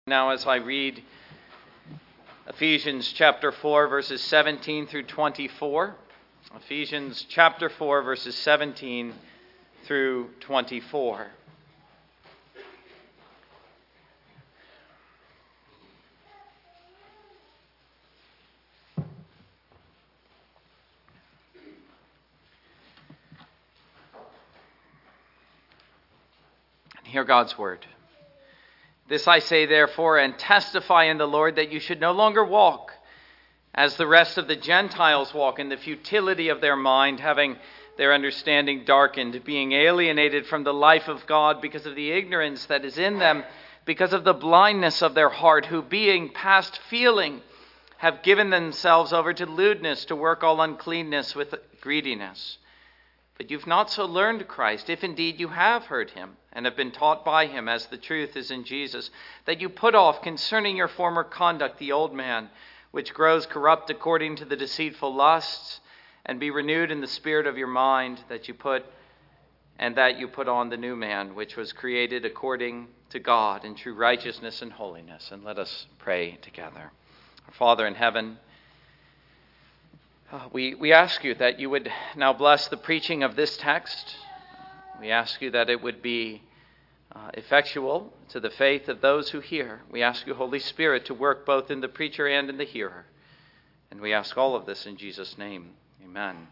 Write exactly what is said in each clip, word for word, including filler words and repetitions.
Now as I read Ephesians chapter four, verses seventeen through twenty-four. Ephesians chapter four, verses seventeen through twenty-four. And hear God's word. This I say, therefore, and testify in the Lord, that you should no longer walk as the rest of the Gentiles walk, in the futility of their mind, having their understanding darkened, being alienated from the life of God because of the ignorance that is in them, because of the blindness of their heart, who being past feeling have given themselves over to lewdness, to work all uncleanness with greediness. But you've not so learned Christ, if indeed you have heard him, and have been taught by him, as the truth is in Jesus, that you put off concerning your former conduct the old man, which grows corrupt according to the deceitful lusts, and be renewed in the spirit of your mind, that you put, and that you put on the new man, which was created according to God in true righteousness and holiness. And let us pray together. Our Father in heaven, we, we ask you that you would now bless the preaching of this text. We ask you that it would be uh, effectual to the faith of those who hear. We ask you, Holy Spirit, to work both in the preacher and in the hearer. And we ask all of this in Jesus' name. Amen.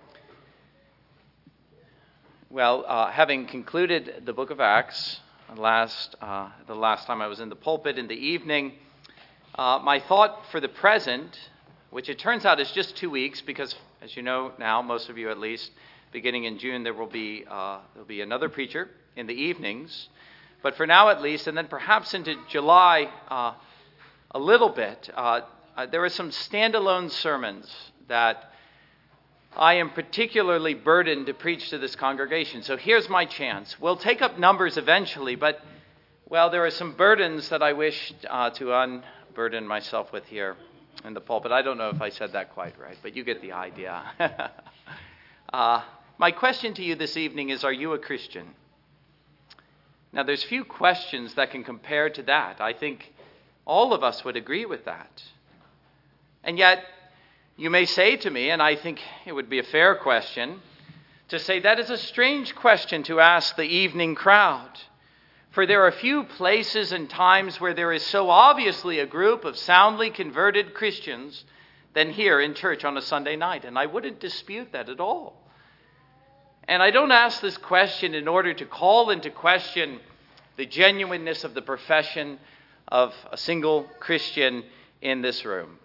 Well, uh, having concluded the book of Acts, last uh, the last time I was in the pulpit in the evening, uh, my thought for the present, which it turns out is just two weeks, because, as you know now, most of you at least, beginning in June, there will be uh, there'll be another preacher in the evenings. But for now at least, and then perhaps into July uh, a little bit, uh, uh, there are some standalone sermons that I am particularly burdened to preach to this congregation. So here's my chance. We'll take up numbers eventually, but, well, there are some burdens that I wish uh, to unburden myself with here in the pulpit. I don't know if I said that quite right, but you get the idea. uh, my question to you this evening is, are you a Christian? Now, there's few questions that can compare to that. I think all of us would agree with that. And yet, you may say to me, and I think it would be a fair question, to say that is a strange question to ask the evening crowd. For there are few places and times where there is so obviously a group of soundly converted Christians than here in church on a Sunday night. And I wouldn't dispute that at all. And I don't ask this question in order to call into question the genuineness of the profession of a single Christian in this room.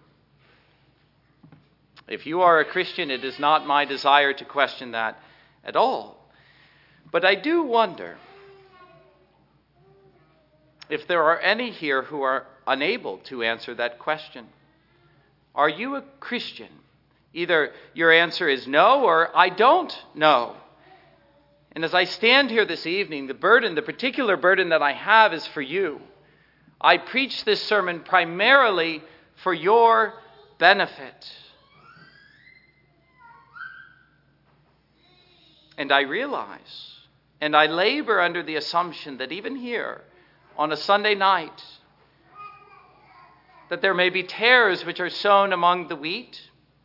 If you are a Christian, it is not my desire to question that at all. But I do wonder if there are any here who are unable to answer that question. Are you a Christian? Either your answer is no, or I don't know. And as I stand here this evening, the burden, the particular burden that I have is for you. I preach this sermon primarily for your benefit. And I realize, and I labor under the assumption that even here, on a Sunday night, that there may be tares which are sown among the wheat.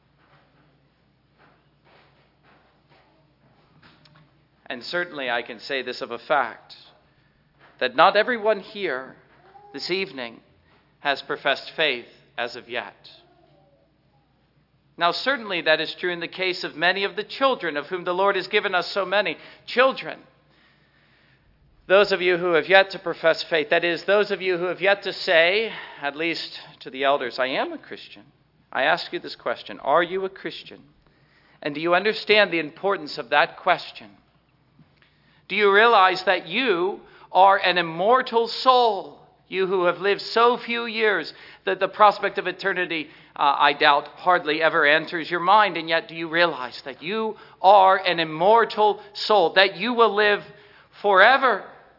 And certainly I can say this of a fact, that not everyone here this evening has professed faith as of yet. Now, certainly that is true in the case of many of the children of whom the Lord has given us so many. Children. Those of you who have yet to profess faith, that is, those of you who have yet to say, at least to the elders, I am a Christian. I ask you this question, are you a Christian? And do you understand the importance of that question? Do you realize that you are an immortal soul? You who have lived so few years that the prospect of eternity, uh, I doubt, hardly ever enters your mind. And yet do you realize that you are an immortal soul, that you will live forever,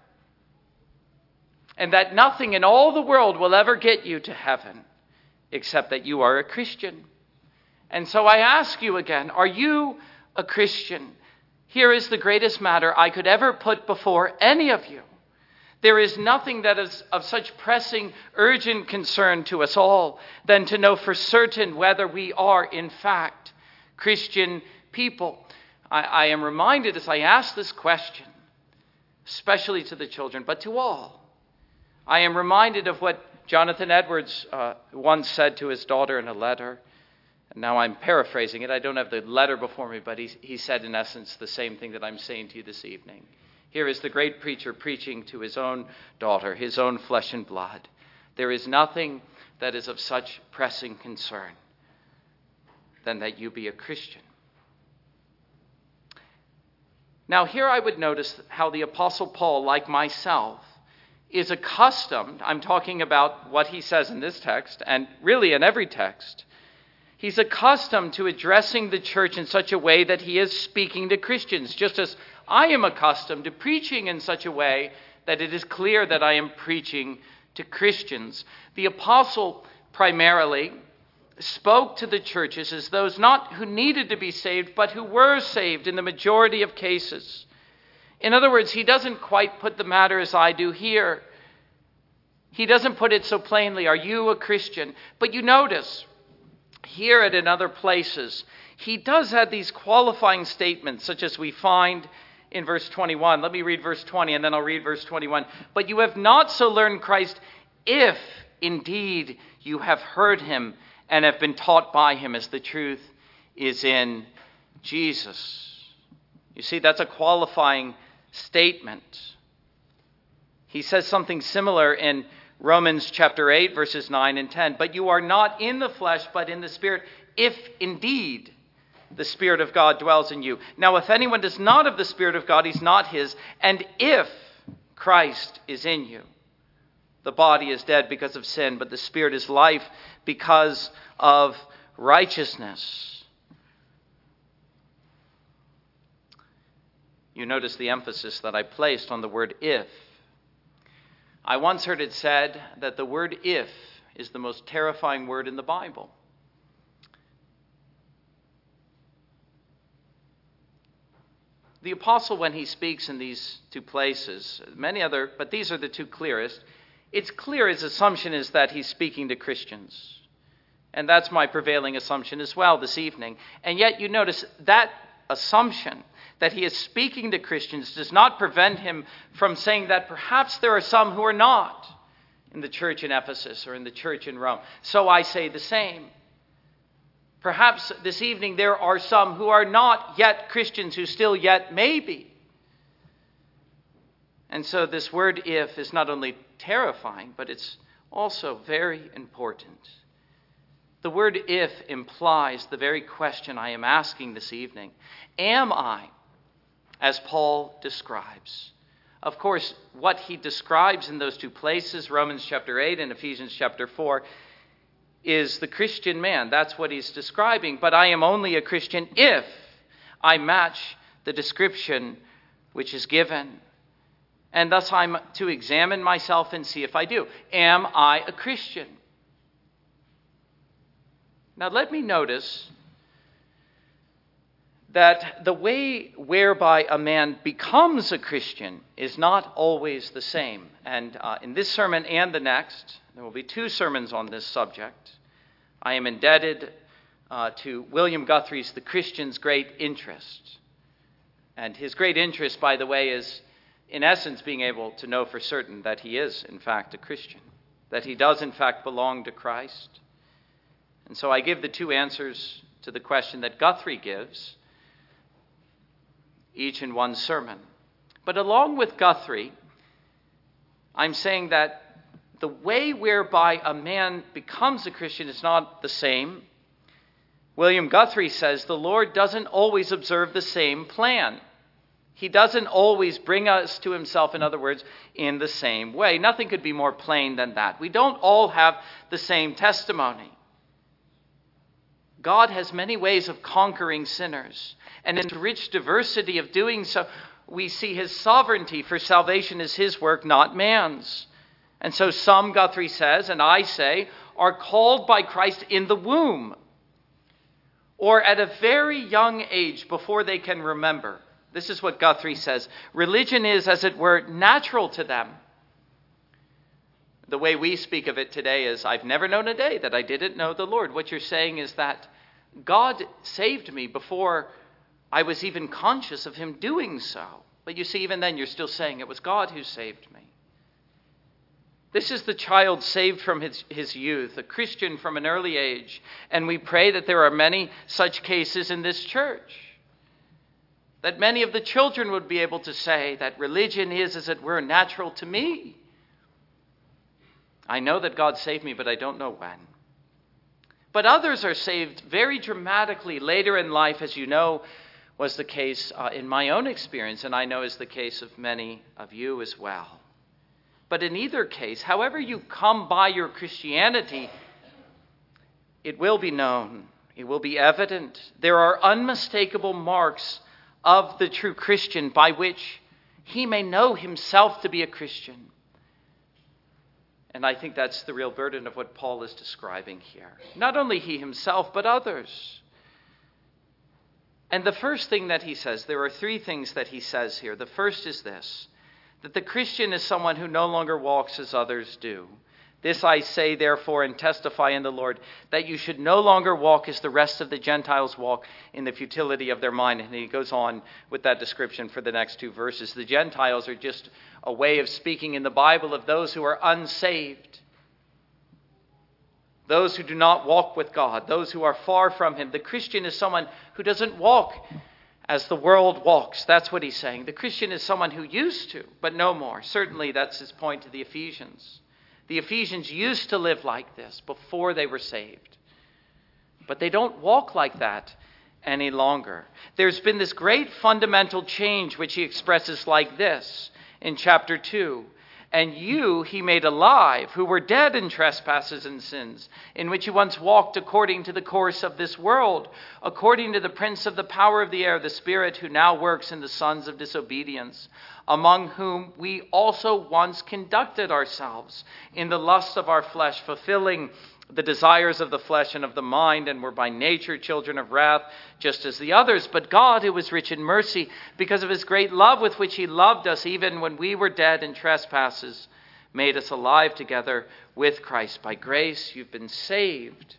and that nothing in all the world will ever get you to heaven except that you are a Christian? And so I ask you again, are you a Christian? Here is the greatest matter I could ever put before any of you. There is nothing that is of such pressing, urgent concern to us all than to know for certain whether we are, in fact, Christian people. I, I am reminded as I ask this question, especially to the children, but to all, I am reminded of what Jonathan Edwards uh, once said to his daughter in a letter. Now I'm paraphrasing it. I don't have the letter before me, but he, he said in essence the same thing that I'm saying to you this evening. Here is the great preacher preaching to his own daughter, his own flesh and blood. There is nothing that is of such pressing concern than that you be a Christian. Now here I would notice how the Apostle Paul, like myself, is accustomed, I'm talking about what he says in this text, and really in every text, he's accustomed to addressing the church in such a way that he is speaking to Christians, just as I am accustomed to preaching in such a way that it is clear that I am preaching to Christians. The apostle primarily spoke to the churches as those not who needed to be saved, but who were saved in the majority of cases. In other words, he doesn't quite put the matter as I do here. He doesn't put it so plainly, are you a Christian? But you notice, here and in other places, he does have these qualifying statements, such as we find in verse twenty-one. Let me read verse twenty, and then I'll read verse twenty-one. But you have not so learned Christ, if indeed you have heard him and have been taught by him, as the truth is in Jesus. You see, that's a qualifying statement. He says something similar in Romans chapter eight, verses nine and ten. But you are not in the flesh, but in the Spirit, if indeed the Spirit of God dwells in you. Now, if anyone does not have the Spirit of God, he's not his. And if Christ is in you, the body is dead because of sin, but the Spirit is life because of righteousness. You notice the emphasis that I placed on the word if. I once heard it said that the word if is the most terrifying word in the Bible. The apostle, when he speaks in these two places, many other, but these are the two clearest, it's clear his assumption is that he's speaking to Christians. And that's my prevailing assumption as well this evening. And yet you notice that assumption that he is speaking to Christians does not prevent him from saying that perhaps there are some who are not in the church in Ephesus or in the church in Rome. So I say the same. Perhaps this evening there are some who are not yet Christians who still yet may be. And so this word if is not only terrifying, but it's also very important. The word if implies the very question I am asking this evening. Am I, as Paul describes? Of course, what he describes in those two places, Romans chapter eight and Ephesians chapter four, is the Christian man. That's what he's describing. But I am only a Christian if I match the description which is given. And thus I'm to examine myself and see if I do. Am I a Christian? Now let me notice that the way whereby a man becomes a Christian is not always the same. And uh, in this sermon and the next, there will be two sermons on this subject. I am indebted uh, to William Guthrie's The Christian's Great Interest. And his great interest, by the way, is in essence being able to know for certain that he is, in fact, a Christian, that he does, in fact, belong to Christ. And so I give the two answers to the question that Guthrie gives, each in one sermon. But along with Guthrie, I'm saying that the way whereby a man becomes a Christian is not the same. William Guthrie says the Lord doesn't always observe the same plan. He doesn't always bring us to himself, in other words, in the same way. Nothing could be more plain than that. We don't all have the same testimony. God has many ways of conquering sinners. And in the rich diversity of doing so, we see his sovereignty, for salvation is his work, not man's. And so some, Guthrie says, and I say, are called by Christ in the womb, or at a very young age before they can remember. This is what Guthrie says. Religion is, as it were, natural to them. The way we speak of it today is, I've never known a day that I didn't know the Lord. What you're saying is that God saved me before I was even conscious of him doing so. But you see, even then you're still saying it was God who saved me. This is the child saved from his, his youth, a Christian from an early age. And we pray that there are many such cases in this church. That many of the children would be able to say that religion is, as it were, natural to me. I know that God saved me, but I don't know when. But others are saved very dramatically later in life, as you know, was the case uh, in my own experience, and I know is the case of many of you as well. But in either case, however you come by your Christianity, it will be known, it will be evident. There are unmistakable marks of the true Christian by which he may know himself to be a Christian. And I think that's the real burden of what Paul is describing here. Not only he himself, but others. And the first thing that he says, there are three things that he says here. The first is this, that the Christian is someone who no longer walks as others do. This I say, therefore, and testify in the Lord, that you should no longer walk as the rest of the Gentiles walk in the futility of their mind. And he goes on with that description for the next two verses. The Gentiles are just a way of speaking in the Bible of those who are unsaved. Those who do not walk with God, those who are far from him. The Christian is someone who doesn't walk as the world walks. That's what he's saying. The Christian is someone who used to, but no more. Certainly that's his point to the Ephesians. The Ephesians used to live like this before they were saved. But they don't walk like that any longer. There's been this great fundamental change which he expresses like this in chapter two. And you he made alive, who were dead in trespasses and sins, in which you once walked according to the course of this world, according to the prince of the power of the air, the spirit who now works in the sons of disobedience, among whom we also once conducted ourselves in the lusts of our flesh, fulfilling the desires of the flesh and of the mind, and were by nature children of wrath, just as the others. But God, who was rich in mercy, because of his great love with which he loved us, even when we were dead in trespasses, made us alive together with Christ. By grace you've been saved.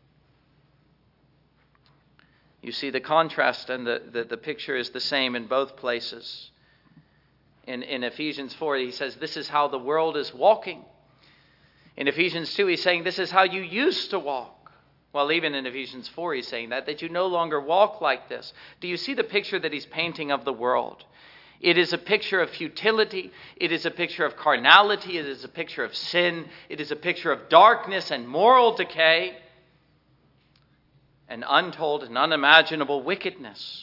You see the contrast, and the, the, the picture is the same in both places. In, in Ephesians four, he says, this is how the world is walking. In Ephesians two, he's saying this is how you used to walk. Well, even in Ephesians four, he's saying that, that you no longer walk like this. Do you see the picture that he's painting of the world? It is a picture of futility. It is a picture of carnality. It is a picture of sin. It is a picture of darkness and moral decay and untold and unimaginable wickedness.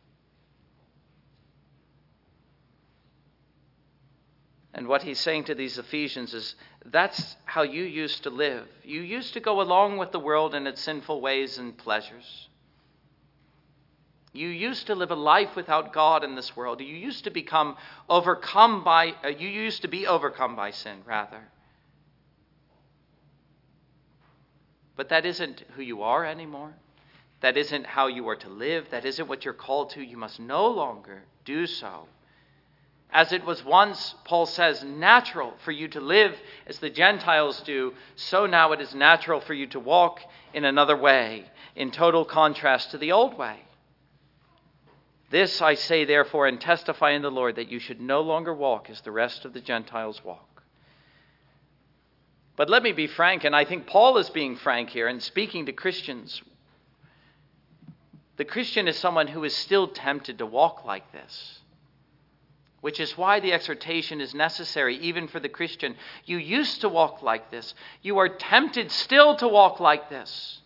And what he's saying to these Ephesians is, that's how you used to live. You used to go along with the world and its sinful ways and pleasures. You used to live a life without God in this world. You used to become overcome by, uh, you used to be overcome by sin, rather. But that isn't who you are anymore. That isn't how you are to live. That isn't what you're called to. You must no longer do so. As it was once, Paul says, natural for you to live as the Gentiles do, so now it is natural for you to walk in another way, in total contrast to the old way. This I say, therefore, and testify in the Lord, that you should no longer walk as the rest of the Gentiles walk. But let me be frank, and I think Paul is being frank here and speaking to Christians. The Christian is someone who is still tempted to walk like this, which is why the exhortation is necessary, even for the Christian. You used to walk like this. You are tempted still to walk like this.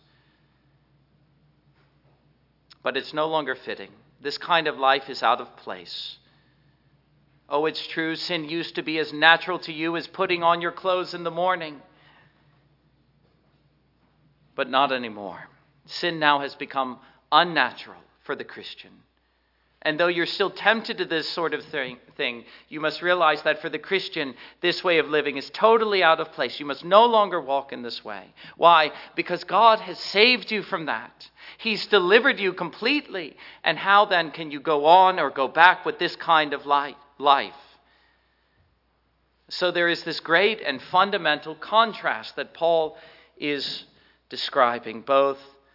But it's no longer fitting. This kind of life is out of place. Oh, it's true, sin used to be as natural to you as putting on your clothes in the morning. But not anymore. Sin now has become unnatural for the Christian. And though you're still tempted to this sort of thing, thing, you must realize that for the Christian, this way of living is totally out of place. You must no longer walk in this way. Why? Because God has saved you from that. He's delivered you completely. And how then can you go on or go back with this kind of life? So there is this great and fundamental contrast that Paul is describing, both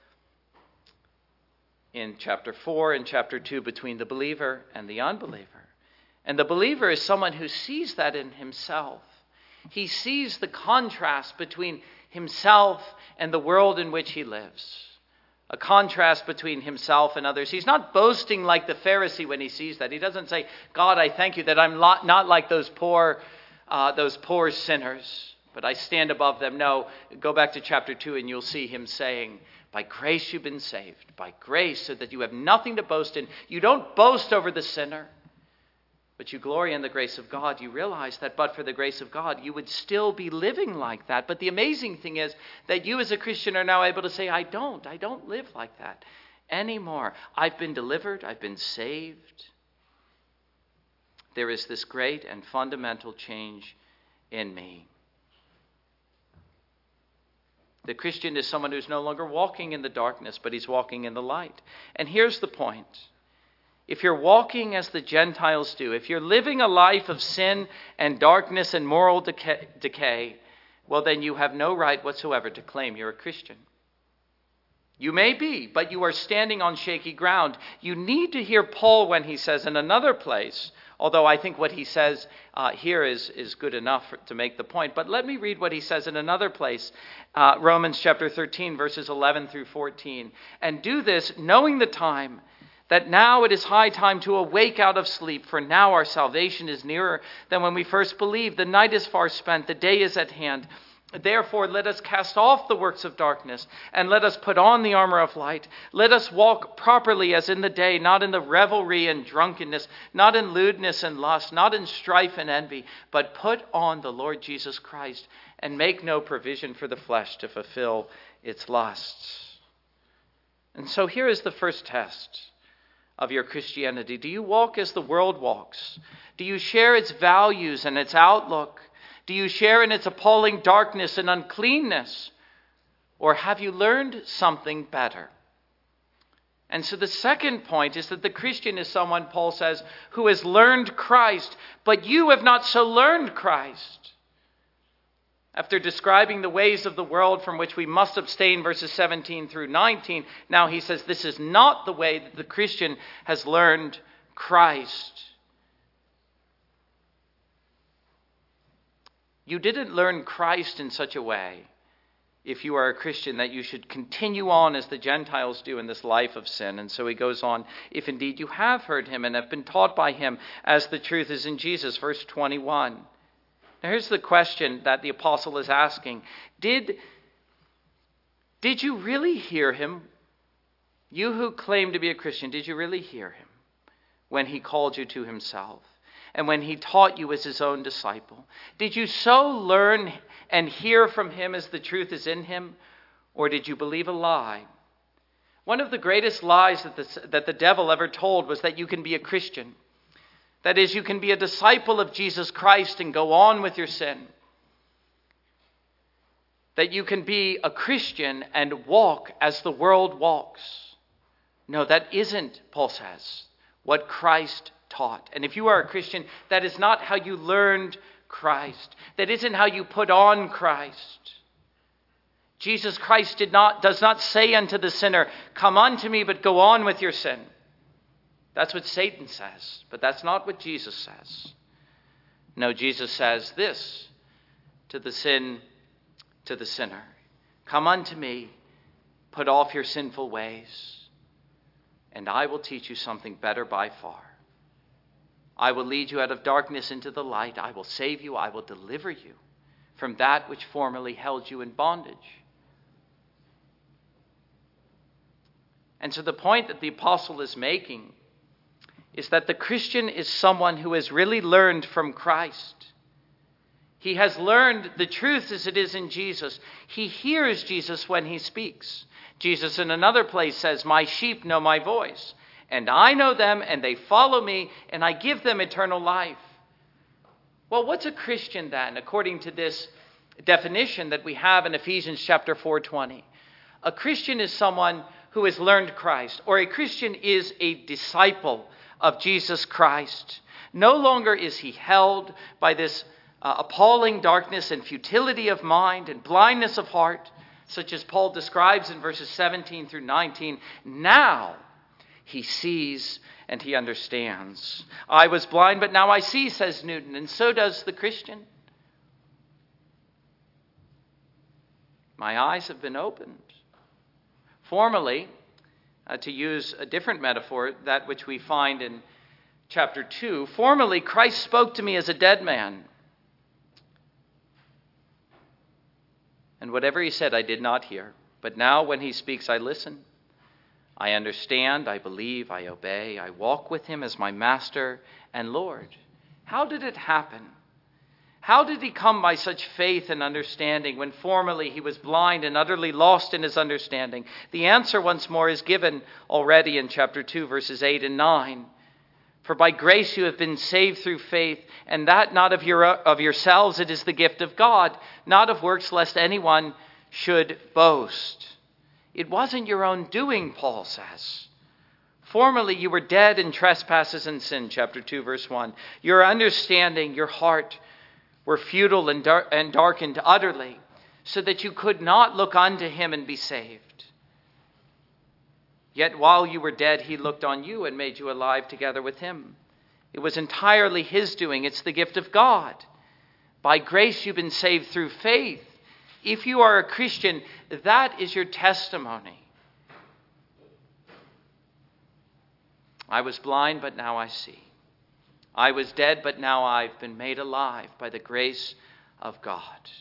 in chapter four and chapter two, between the believer and the unbeliever. And the believer is someone who sees that in himself. He sees the contrast between himself and the world in which he lives. A contrast between himself and others. He's not boasting like the Pharisee when he sees that. He doesn't say, God, I thank you that I'm not like those poor, uh, those poor sinners, but I stand above them. No, go back to chapter two and you'll see him saying, by grace you've been saved. By grace, so that you have nothing to boast in. You don't boast over the sinner, but you glory in the grace of God. You realize that but for the grace of God, you would still be living like that. But the amazing thing is that you as a Christian are now able to say, I don't. I don't live like that anymore. I've been delivered. I've been saved. There is this great and fundamental change in me. The Christian is someone who's no longer walking in the darkness, but he's walking in the light. And here's the point. If you're walking as the Gentiles do, if you're living a life of sin and darkness and moral decay, decay, well, then you have no right whatsoever to claim you're a Christian. You may be, but you are standing on shaky ground. You need to hear Paul when he says in another place, although I think what he says uh, here is, is good enough for, to make the point. But let me read what he says in another place, uh, Romans chapter thirteen, verses eleven through fourteen. And do this knowing the time, that now it is high time to awake out of sleep, for now our salvation is nearer than when we first believed. The night is far spent, the day is at hand. Therefore, let us cast off the works of darkness, and let us put on the armor of light. Let us walk properly as in the day, not in the revelry and drunkenness, not in lewdness and lust, not in strife and envy, but put on the Lord Jesus Christ, and make no provision for the flesh to fulfill its lusts. And so here is the first test of your Christianity. Do you walk as the world walks? Do you share its values and its outlook? Do you share in its appalling darkness and uncleanness? Or have you learned something better? And so the second point is that the Christian is someone, Paul says, who has learned Christ, but you have not so learned Christ. After describing the ways of the world from which we must abstain, verses seventeen through nineteen, now he says this is not the way that the Christian has learned Christ. You didn't learn Christ in such a way, if you are a Christian, that you should continue on as the Gentiles do in this life of sin. And so he goes on, if indeed you have heard him and have been taught by him as the truth is in Jesus, verse twenty-one. Now here's the question that the apostle is asking. Did, did you really hear him? You who claim to be a Christian, did you really hear him when he called you to himself? And when he taught you as his own disciple? Did you so learn and hear from him as the truth is in him? Or did you believe a lie? One of the greatest lies that the, that the devil ever told was that you can be a Christian. That is, you can be a disciple of Jesus Christ and go on with your sin. That you can be a Christian and walk as the world walks. No, that isn't, Paul says, what Christ taught. And if you are a Christian, that is not how you learned Christ. That isn't how you put on Christ. Jesus Christ did not, does not say unto the sinner, come unto me, but go on with your sin. That's what Satan says, but that's not what Jesus says. No, Jesus says this to the sin, to the sinner. Come unto me, put off your sinful ways, and I will teach you something better by far. I will lead you out of darkness into the light. I will save you. I will deliver you from that which formerly held you in bondage. And so the point that the apostle is making is that the Christian is someone who has really learned from Christ. He has learned the truth as it is in Jesus. He hears Jesus when he speaks. Jesus in another place says, my sheep know my voice, and I know them, and they follow me, and I give them eternal life. Well, what's a Christian then, according to this definition that we have in Ephesians chapter four twenty? A Christian is someone who has learned Christ, or a Christian is a disciple of Jesus Christ. No longer is he held by this uh, appalling darkness and futility of mind and blindness of heart, such as Paul describes in verses seventeen through nineteen, now he sees and he understands. I was blind, but now I see, says Newton, and so does the Christian. My eyes have been opened. Formerly, uh, to use a different metaphor, that which we find in chapter two, formerly Christ spoke to me as a dead man. And whatever he said, I did not hear. But now when he speaks, I listen. I understand, I believe, I obey. I walk with him as my master and Lord. How did it happen? How did he come by such faith and understanding when formerly he was blind and utterly lost in his understanding? The answer once more is given already in chapter two, verses eight and nine. For by grace you have been saved through faith, and that not of your of yourselves, it is the gift of God, not of works, lest anyone should boast. It wasn't your own doing, Paul says. Formerly you were dead in trespasses and sin, chapter two, verse one. Your understanding, your heart were futile and, dar- and darkened utterly, so that you could not look unto him and be saved. Yet while you were dead, he looked on you and made you alive together with him. It was entirely his doing. It's the gift of God. By grace you've been saved through faith. If you are a Christian, that is your testimony. I was blind, but now I see. I was dead, but now I've been made alive by the grace of God.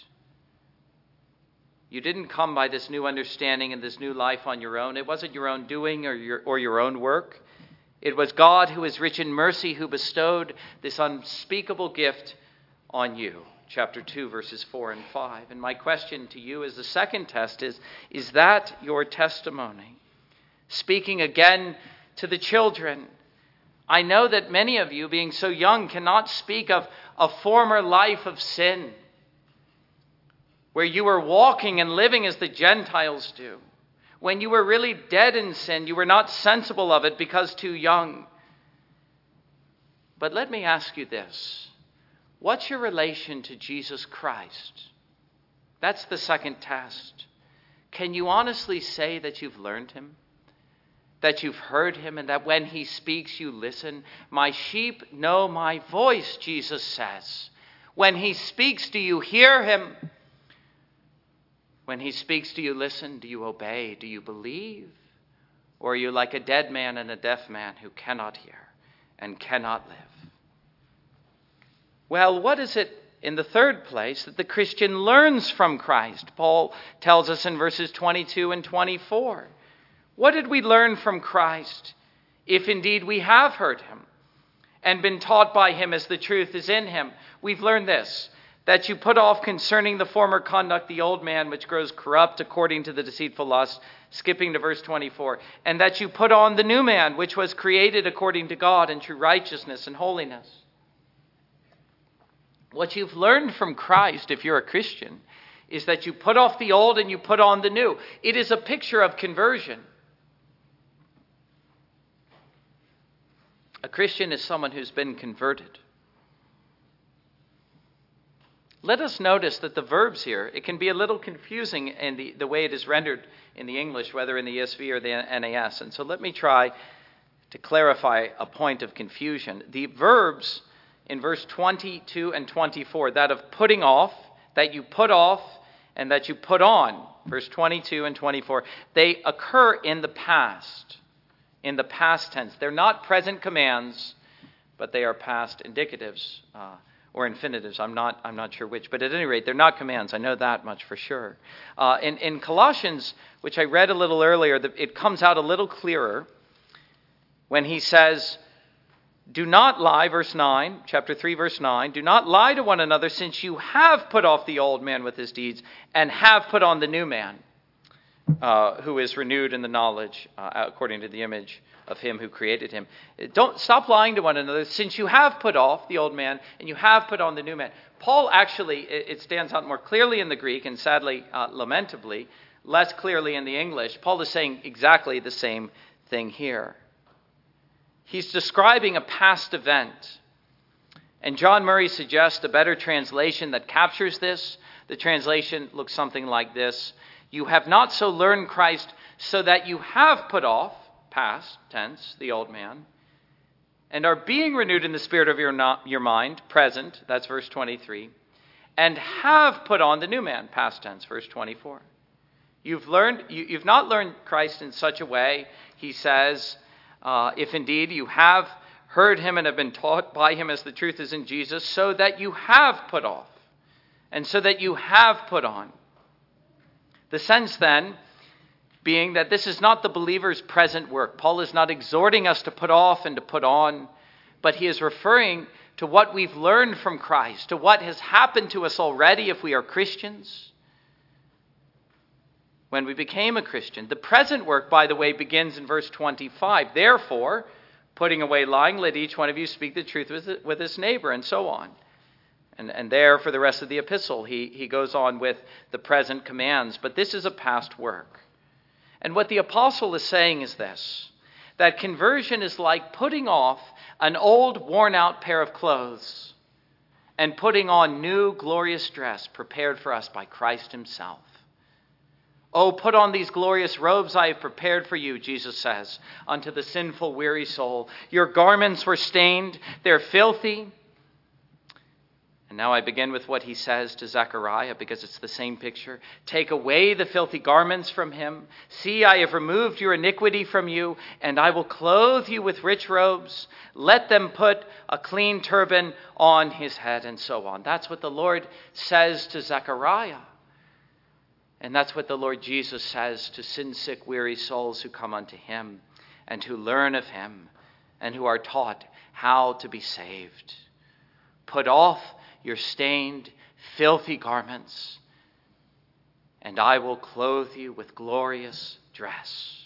You didn't come by this new understanding and this new life on your own. It wasn't your own doing or your, or your own work. It was God who is rich in mercy who bestowed this unspeakable gift on you. Chapter two, verses four and five. And my question to you as the second test is, is that your testimony? Speaking again to the children, I know that many of you, being so young, cannot speak of a former life of sin, where you were walking and living as the Gentiles do. When you were really dead in sin, you were not sensible of it because too young. But let me ask you this. What's your relation to Jesus Christ? That's the second test. Can you honestly say that you've learned him? That you've heard him, and that when he speaks, you listen? My sheep know my voice, Jesus says. When he speaks, do you hear him? When he speaks, do you listen? Do you obey? Do you believe? Or are you like a dead man and a deaf man who cannot hear and cannot live? Well, what is it in the third place that the Christian learns from Christ? Paul tells us in verses twenty-two and twenty-four. What did we learn from Christ, if indeed we have heard him and been taught by him as the truth is in him? We've learned this, that you put off concerning the former conduct the old man which grows corrupt according to the deceitful lust, skipping to verse twenty-four, and that you put on the new man which was created according to God in true righteousness and holiness. What you've learned from Christ, if you're a Christian, is that you put off the old and you put on the new. It is a picture of conversion. A Christian is someone who's been converted. Let us notice that the verbs here, it can be a little confusing in the, the way it is rendered in the English, whether in the E S V or the N A S. And so let me try to clarify a point of confusion. The verbs in verse twenty-two and twenty-four, that of putting off, that you put off, and that you put on, verse twenty-two and twenty-four, they occur in the past, in the past tense. They're not present commands, but they are past indicatives uh, or infinitives. I'm not I'm not sure which, but at any rate, they're not commands. I know that much for sure. Uh, in, in Colossians, which I read a little earlier, it comes out a little clearer when he says, do not lie, verse nine, chapter three, verse nine, do not lie to one another, since you have put off the old man with his deeds and have put on the new man, uh, who is renewed in the knowledge uh, according to the image of him who created him. Don't stop lying to one another, since you have put off the old man and you have put on the new man. Paul actually, it stands out more clearly in the Greek and sadly, uh, lamentably, less clearly in the English. Paul is saying exactly the same thing here. He's describing a past event. And John Murray suggests a better translation that captures this. The translation looks something like this: you have not so learned Christ so that you have put off, past tense, the old man, and are being renewed in the spirit of your, not, your mind, present, that's verse twenty-three, and have put on the new man, past tense, verse twenty-four. You've learned, you, you've not learned Christ in such a way, he says, uh, if indeed you have heard him and have been taught by him as the truth is in Jesus, so that you have put off, and so that you have put on. The sense then being that this is not the believer's present work. Paul is not exhorting us to put off and to put on, but he is referring to what we've learned from Christ, to what has happened to us already if we are Christians. When we became a Christian. The present work, by the way, begins in verse twenty-five. Therefore, putting away lying, let each one of you speak the truth with, with his neighbor, and so on. And, and there, for the rest of the epistle, he, he goes on with the present commands. But this is a past work. And what the apostle is saying is this, that conversion is like putting off an old, worn-out pair of clothes and putting on new, glorious dress prepared for us by Christ himself. Oh, put on these glorious robes I have prepared for you, Jesus says, unto the sinful, weary soul. Your garments were stained, they're filthy. And now I begin with what he says to Zechariah, because it's the same picture. Take away the filthy garments from him. See, I have removed your iniquity from you, and I will clothe you with rich robes. Let them put a clean turban on his head, and so on. That's what the Lord says to Zechariah. And that's what the Lord Jesus says to sin-sick, weary souls who come unto him and who learn of him and who are taught how to be saved. Put off your stained, filthy garments, and I will clothe you with glorious dress.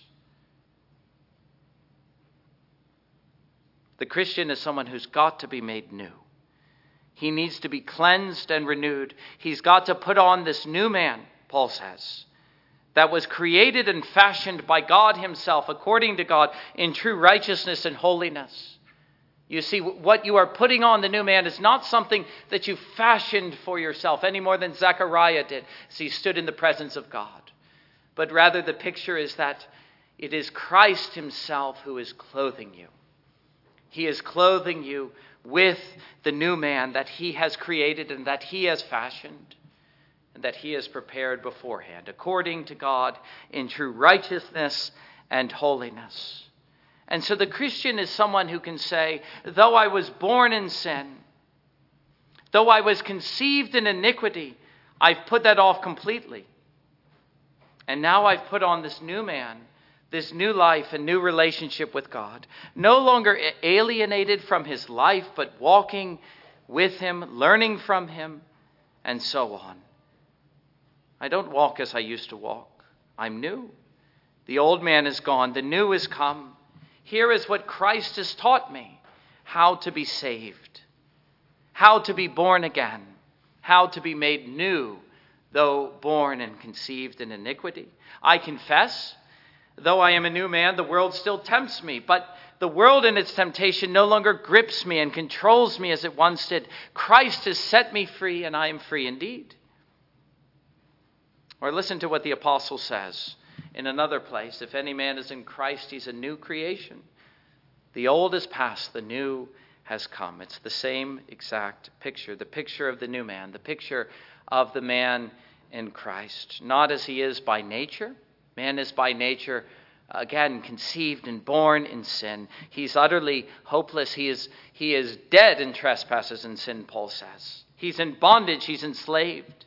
The Christian is someone who's got to be made new. He needs to be cleansed and renewed. He's got to put on this new man, Paul says, that was created and fashioned by God himself, according to God, in true righteousness and holiness. You see, what you are putting on, the new man, is not something that you fashioned for yourself any more than Zechariah did as he stood in the presence of God. But rather the picture is that it is Christ himself who is clothing you. He is clothing you with the new man that he has created and that he has fashioned and that he has prepared beforehand, according to God in true righteousness and holiness. And so the Christian is someone who can say, though I was born in sin, though I was conceived in iniquity, I've put that off completely. And now I've put on this new man, this new life and new relationship with God. No longer alienated from his life, but walking with him, learning from him, and so on. I don't walk as I used to walk. I'm new. The old man is gone. The new is come. Here is what Christ has taught me, how to be saved, how to be born again, how to be made new, though born and conceived in iniquity. I confess, though I am a new man, the world still tempts me, but the world in its temptation no longer grips me and controls me as it once did. Christ has set me free, and I am free indeed. Or listen to what the apostle says in another place. If any man is in Christ, he's a new creation. The old is past, the new has come. It's the same exact picture, the picture of the new man, the picture of the man in Christ. Not as he is by nature. Man is by nature, again, conceived and born in sin. He's utterly hopeless. He is, he is dead in trespasses and sin, Paul says. He's in bondage. He's enslaved.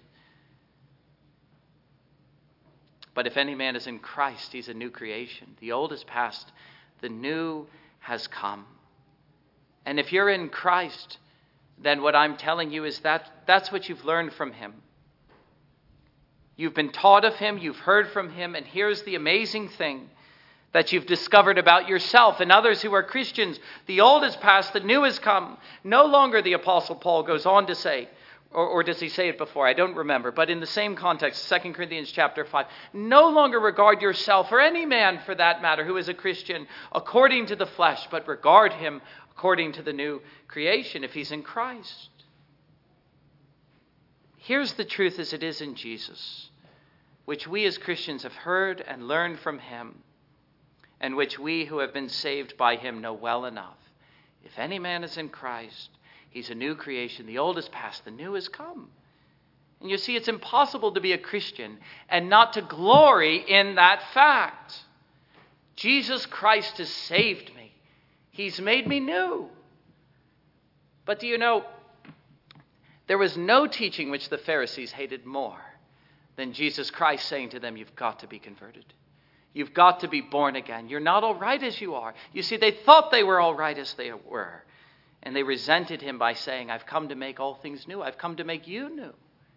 But if any man is in Christ, he's a new creation. The old is past, the new has come. And if you're in Christ, then what I'm telling you is that that's what you've learned from him. You've been taught of him, you've heard from him, and here's the amazing thing that you've discovered about yourself and others who are Christians. The old is past, the new has come. No longer, the Apostle Paul goes on to say, Or, or does he say it before? I don't remember. But in the same context, Second Corinthians chapter five, no longer regard yourself, or any man for that matter, who is a Christian, according to the flesh, but regard him according to the new creation, if he's in Christ. Here's the truth as it is in Jesus, which we as Christians have heard and learned from him, and which we who have been saved by him know well enough. If any man is in Christ, he's a new creation. The old is past, the new has come. And you see, it's impossible to be a Christian and not to glory in that fact. Jesus Christ has saved me. He's made me new. But do you know, there was no teaching which the Pharisees hated more than Jesus Christ saying to them, you've got to be converted. You've got to be born again. You're not all right as you are. You see, they thought they were all right as they were. And they resented him by saying, I've come to make all things new. I've come to make you new.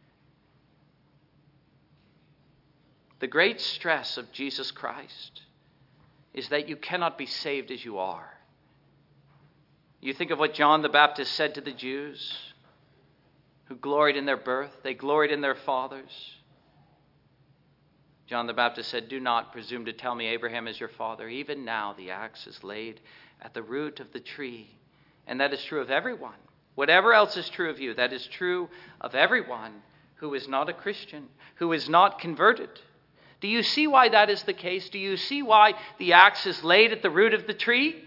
The great stress of Jesus Christ is that you cannot be saved as you are. You think of what John the Baptist said to the Jews who gloried in their birth. They gloried in their fathers. John the Baptist said, do not presume to tell me Abraham is your father. Even now the axe is laid at the root of the tree. And that is true of everyone. Whatever else is true of you, that is true of everyone who is not a Christian, who is not converted. Do you see why that is the case? Do you see why the axe is laid at the root of the tree?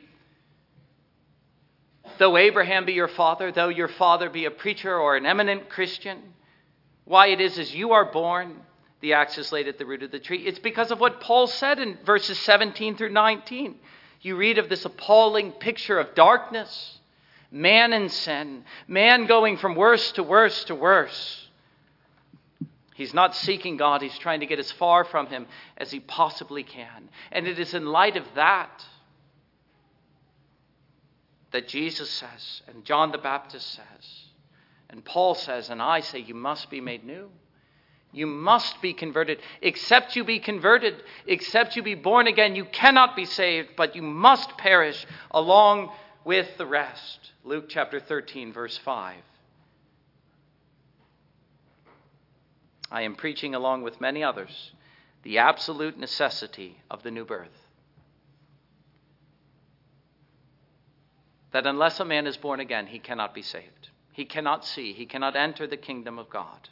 Though Abraham be your father, though your father be a preacher or an eminent Christian, why it is as you are born, the axe is laid at the root of the tree. It's because of what Paul said in verses seventeen through nineteen. You read of this appalling picture of darkness, man in sin, man going from worse to worse to worse. He's not seeking God. He's trying to get as far from him as he possibly can. And it is in light of that that Jesus says, and John the Baptist says, and Paul says, and I say, you must be made new. You must be converted. Except you be converted, except you be born again, you cannot be saved, but you must perish along with the rest. Luke chapter thirteen, verse five. I am preaching along with many others the absolute necessity of the new birth. That unless a man is born again, he cannot be saved. He cannot see. He cannot enter the kingdom of God.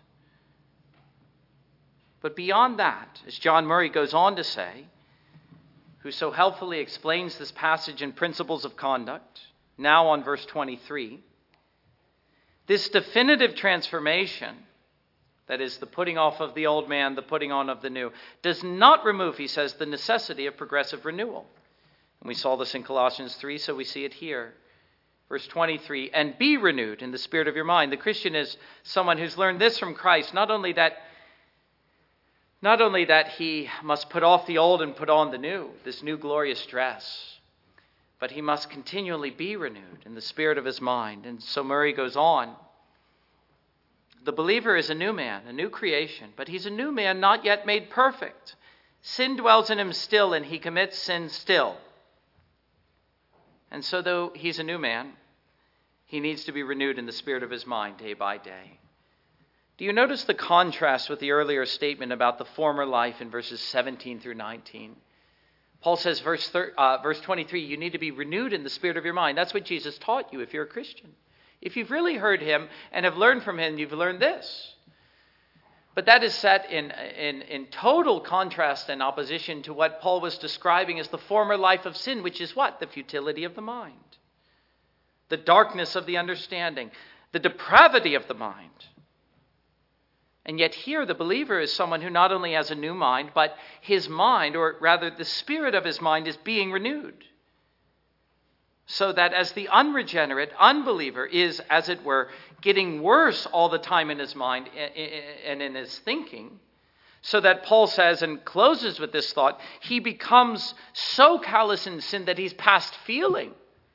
But beyond that, as John Murray goes on to say, who so helpfully explains this passage in Principles of Conduct, now on verse twenty-three, this definitive transformation, that is the putting off of the old man, the putting on of the new, does not remove, he says, the necessity of progressive renewal. And we saw this in Colossians three, so we see it here. Verse twenty-three, and be renewed in the spirit of your mind. The Christian is someone who's learned this from Christ, not only that, not only that he must put off the old and put on the new, this new glorious dress, but he must continually be renewed in the spirit of his mind. And so Murray goes on. The believer is a new man, a new creation, but he's a new man not yet made perfect. Sin dwells in him still, and he commits sin still. And so though he's a new man, he needs to be renewed in the spirit of his mind day by day. Do you notice the contrast with the earlier statement about the former life in verses seventeen through nineteen? Paul says, verse, thir- uh, verse twenty-three, you need to be renewed in the spirit of your mind. That's what Jesus taught you if you're a Christian. If you've really heard him and have learned from him, you've learned this. But that is set in, in, in total contrast and opposition to what Paul was describing as the former life of sin, which is what? The futility of the mind, the darkness of the understanding, the depravity of the mind. And yet here the believer is someone who not only has a new mind, but his mind, or rather the spirit of his mind, is being renewed. So that as the unregenerate unbeliever is, as it were, getting worse all the time in his mind and in his thinking, so that Paul says and closes with this thought, he becomes so callous in sin that he's past feeling.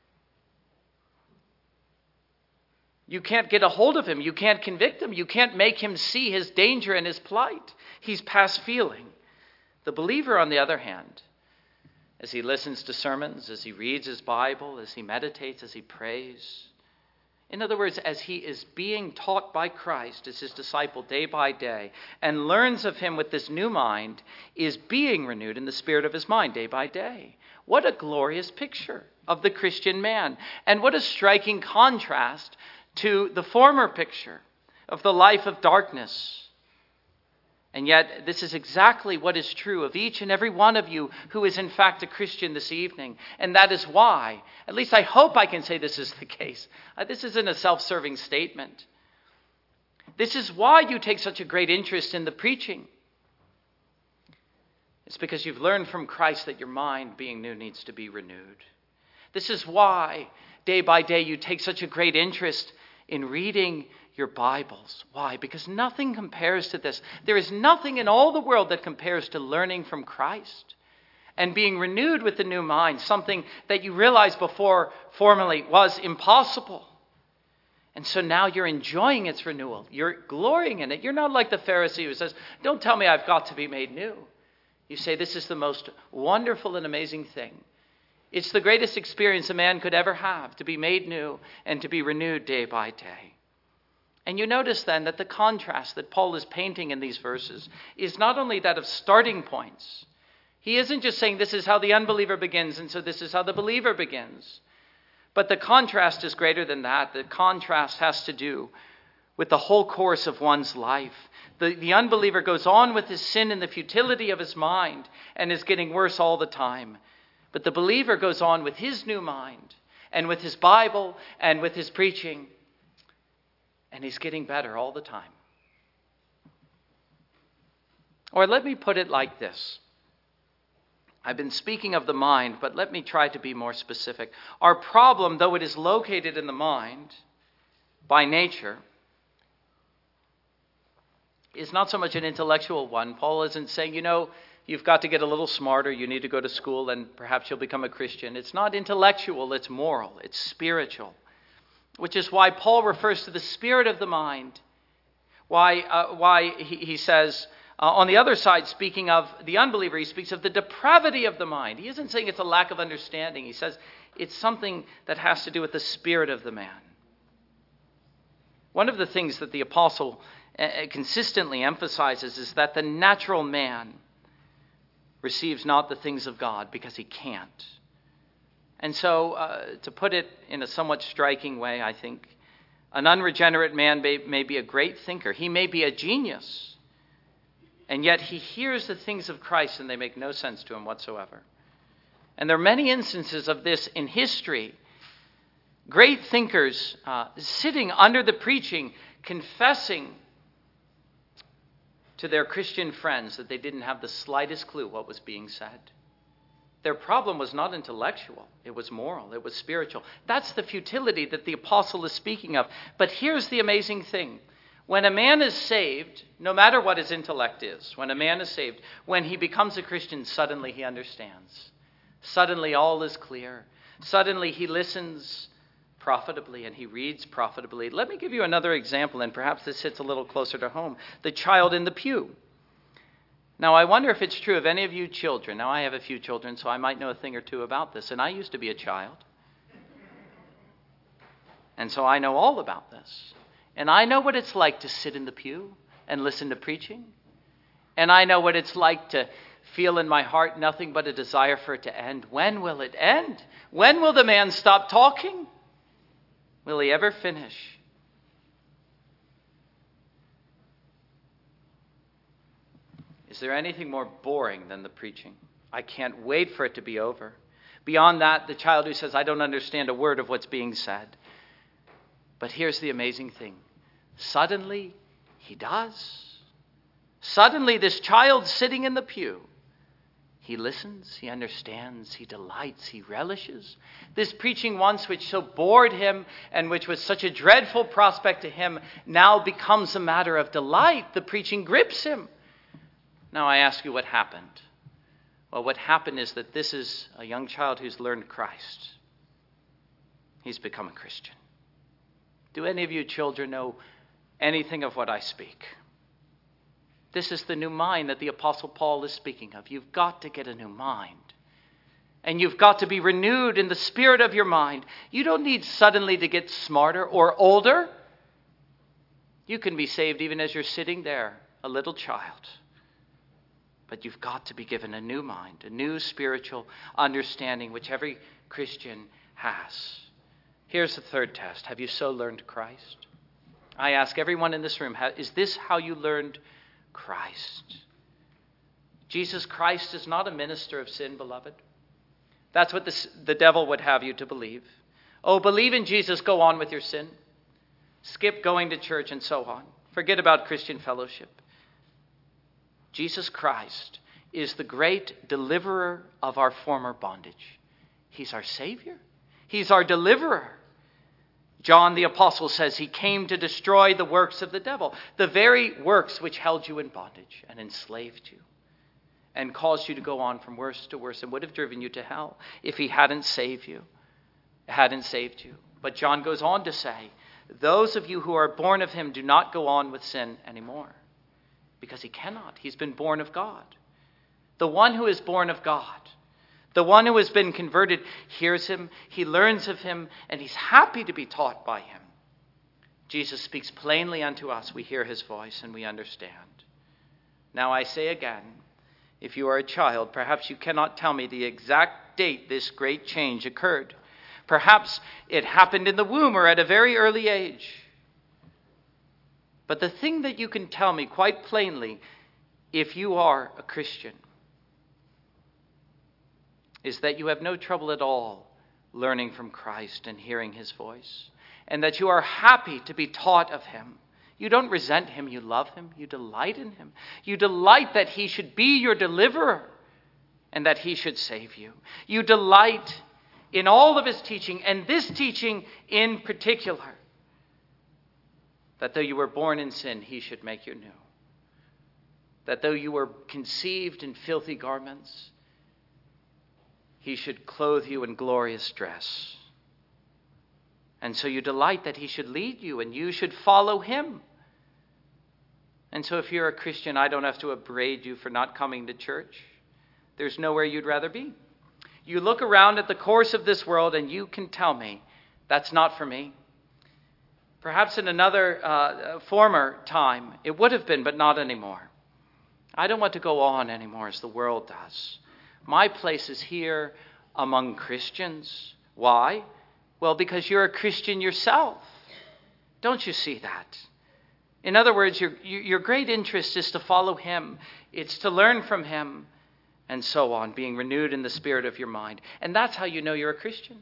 You can't get a hold of him. You can't convict him. You can't make him see his danger and his plight. He's past feeling. The believer, on the other hand, as he listens to sermons, as he reads his Bible, as he meditates, as he prays, In other words, as he is being taught by Christ as his disciple day by day and learns of him with this new mind, is being renewed in the spirit of his mind day by day. What a glorious picture of the Christian man. And what a striking contrast to the former picture of the life of darkness. And yet, this is exactly what is true of each and every one of you who is in fact a Christian this evening. And that is why, at least I hope I can say this is the case. Uh, this isn't a self-serving statement. This is why you take such a great interest in the preaching. It's because you've learned from Christ that your mind, being new, needs to be renewed. This is why, day by day, you take such a great interest in reading your Bibles. Why? Because nothing compares to this. There is nothing in all the world that compares to learning from Christ and being renewed with the new mind, something that you realized before formerly was impossible. And so now you're enjoying its renewal. You're glorying in it. You're not like the Pharisee who says, don't tell me I've got to be made new. You say, this is the most wonderful and amazing thing. It's the greatest experience a man could ever have, to be made new and to be renewed day by day. And you notice then that the contrast that Paul is painting in these verses is not only that of starting points. He isn't just saying this is how the unbeliever begins and so this is how the believer begins. But the contrast is greater than that. The contrast has to do with the whole course of one's life. The, the unbeliever goes on with his sin and the futility of his mind and is getting worse all the time. But the believer goes on with his new mind and with his Bible and with his preaching. And he's getting better all the time. Or let me put it like this. I've been speaking of the mind, but let me try to be more specific. Our problem, though it is located in the mind by nature, is not so much an intellectual one. Paul isn't saying, you know, you've got to get a little smarter, you need to go to school, and perhaps you'll become a Christian. It's not intellectual, it's moral, it's spiritual. Which is why Paul refers to the spirit of the mind. Why, uh, why he, he says, uh, on the other side, speaking of the unbeliever, he speaks of the depravity of the mind. He isn't saying it's a lack of understanding. He says it's something that has to do with the spirit of the man. One of the things that the apostle uh, consistently emphasizes is that the natural man receives not the things of God because he can't. And so, uh, to put it in a somewhat striking way, I think, an unregenerate man may, may be a great thinker. He may be a genius. And yet he hears the things of Christ and they make no sense to him whatsoever. And there are many instances of this in history. Great thinkers uh, sitting under the preaching, confessing to their Christian friends that they didn't have the slightest clue what was being said. Their problem was not intellectual, it was moral, it was spiritual. That's the futility that the apostle is speaking of. But here's the amazing thing. When a man is saved, no matter what his intellect is, when a man is saved, when he becomes a Christian, suddenly he understands. Suddenly all is clear. Suddenly he listens profitably and he reads profitably. Let me give you another example, and perhaps this hits a little closer to home. The child in the pew. Now, I wonder if it's true of any of you children. Now, I have a few children, so I might know a thing or two about this. And I used to be a child. And so I know all about this. And I know what it's like to sit in the pew and listen to preaching. And I know what it's like to feel in my heart nothing but a desire for it to end. When will it end? When will the man stop talking? Will he ever finish? Is there anything more boring than the preaching? I can't wait for it to be over. Beyond that, the child who says, I don't understand a word of what's being said. But here's the amazing thing. Suddenly, he does. Suddenly, this child sitting in the pew, he listens, he understands, he delights, he relishes. This preaching once which so bored him and which was such a dreadful prospect to him now becomes a matter of delight. The preaching grips him. Now I ask you, what happened? Well, what happened is that this is a young child who's learned Christ. He's become a Christian. Do any of you children know anything of what I speak? This is the new mind that the Apostle Paul is speaking of. You've got to get a new mind. And you've got to be renewed in the spirit of your mind. You don't need suddenly to get smarter or older. You can be saved even as you're sitting there, a little child. But you've got to be given a new mind, a new spiritual understanding, which every Christian has. Here's the third test. Have you so learned Christ? I ask everyone in this room, is this how you learned Christ? Jesus Christ is not a minister of sin, beloved. That's what the, the devil would have you to believe. Oh, believe in Jesus, go on with your sin. Skip going to church and so on. Forget about Christian fellowship. Jesus Christ is the great deliverer of our former bondage. He's our Savior. He's our deliverer. John the Apostle says he came to destroy the works of the devil, the very works which held you in bondage and enslaved you and caused you to go on from worse to worse and would have driven you to hell if he hadn't saved you, hadn't saved you. But John goes on to say, those of you who are born of him do not go on with sin anymore, because he cannot. He's been born of God. The one who is born of God, the one who has been converted, hears him, he learns of him, and he's happy to be taught by him. Jesus speaks plainly unto us. We hear his voice and we understand. Now I say again, if you are a child, perhaps you cannot tell me the exact date this great change occurred. Perhaps it happened in the womb or at a very early age. But the thing that you can tell me quite plainly, if you are a Christian, is that you have no trouble at all learning from Christ and hearing his voice, and that you are happy to be taught of him. You don't resent him, you love him, you delight in him. You delight that he should be your deliverer and that he should save you. You delight in all of his teaching, and this teaching in particular, that though you were born in sin, he should make you new. That though you were conceived in filthy garments, he should clothe you in glorious dress. And so you delight that he should lead you and you should follow him. And so if you're a Christian, I don't have to upbraid you for not coming to church. There's nowhere you'd rather be. You look around at the course of this world and you can tell me, that's not for me. Perhaps in another uh, former time, it would have been, but not anymore. I don't want to go on anymore as the world does. My place is here among Christians. Why? Well, because you're a Christian yourself. Don't you see that? In other words, your, your great interest is to follow him. It's to learn from him and so on, being renewed in the spirit of your mind. And that's how you know you're a Christian.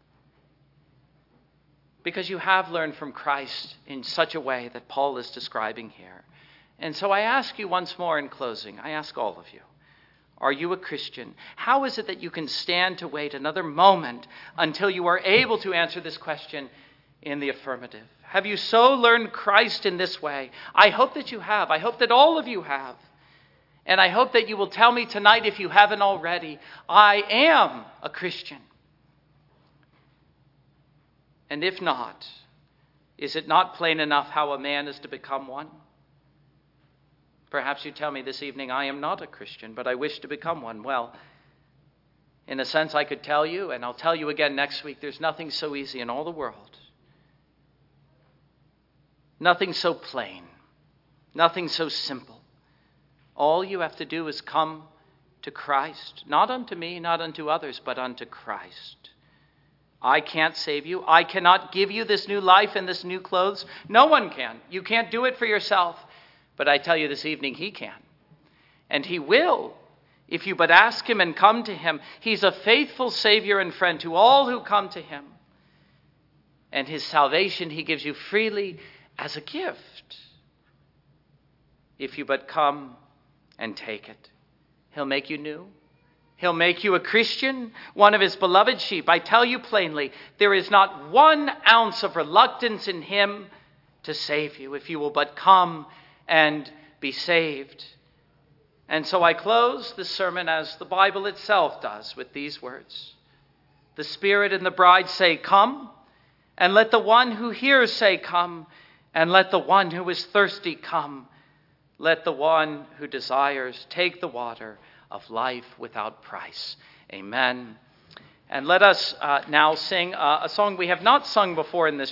Because you have learned from Christ in such a way that Paul is describing here. And so I ask you once more in closing, I ask all of you, are you a Christian? How is it that you can stand to wait another moment until you are able to answer this question in the affirmative? Have you so learned Christ in this way? I hope that you have. I hope that all of you have. And I hope that you will tell me tonight, if you haven't already, I am a Christian. And if not, is it not plain enough how a man is to become one? Perhaps you tell me this evening, I am not a Christian, but I wish to become one. Well, in a sense I could tell you, and I'll tell you again next week, there's nothing so easy in all the world. Nothing so plain. Nothing so simple. All you have to do is come to Christ, not unto me, not unto others, but unto Christ. I can't save you. I cannot give you this new life and this new clothes. No one can. You can't do it for yourself. But I tell you this evening, he can. And he will, if you but ask him and come to him. He's a faithful Savior and friend to all who come to him. And his salvation he gives you freely as a gift. If you but come and take it, he'll make you new. He'll make you a Christian, one of his beloved sheep. I tell you plainly, there is not one ounce of reluctance in him to save you, if you will but come and be saved. And so I close this sermon as the Bible itself does, with these words. The Spirit and the bride say, come, and let the one who hears say, come, and let the one who is thirsty come. Let the one who desires take the water of life without price. Amen And let us uh, now sing uh, a song we have not sung before in this